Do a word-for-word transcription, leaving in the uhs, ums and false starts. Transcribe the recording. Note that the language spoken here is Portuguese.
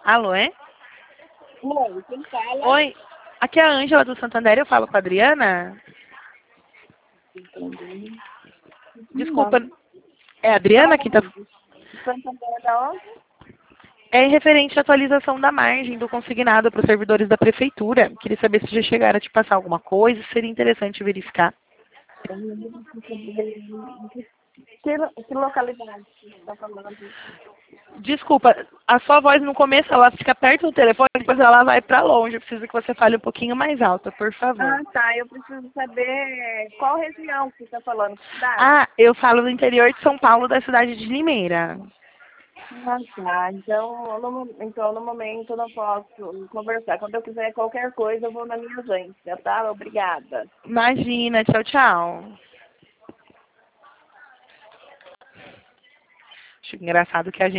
Alô, é? Oi, quem fala? Oi, aqui é a Ângela do Santander, eu falo com a Adriana? Desculpa, é a Adriana que tá... Santander da onde? É referente à atualização da margem do consignado para os servidores da prefeitura. Queria saber se já chegaram a te passar alguma coisa, seria interessante verificar. Que, lo- que localidade você está falando? Desculpa, a sua voz no começo ela fica perto do telefone, depois ela vai para longe. Eu preciso que você fale um pouquinho mais alto, por favor. Ah, tá. Eu preciso saber qual região que você está falando. Que cidade? Ah, eu falo do interior de São Paulo, da cidade de Limeira. Ah, tá. Então no, mo- então, no momento, eu não posso conversar. Quando eu quiser qualquer coisa, eu vou na minha agência, tá? Obrigada. Imagina, tchau, tchau. Acho engraçado que a gente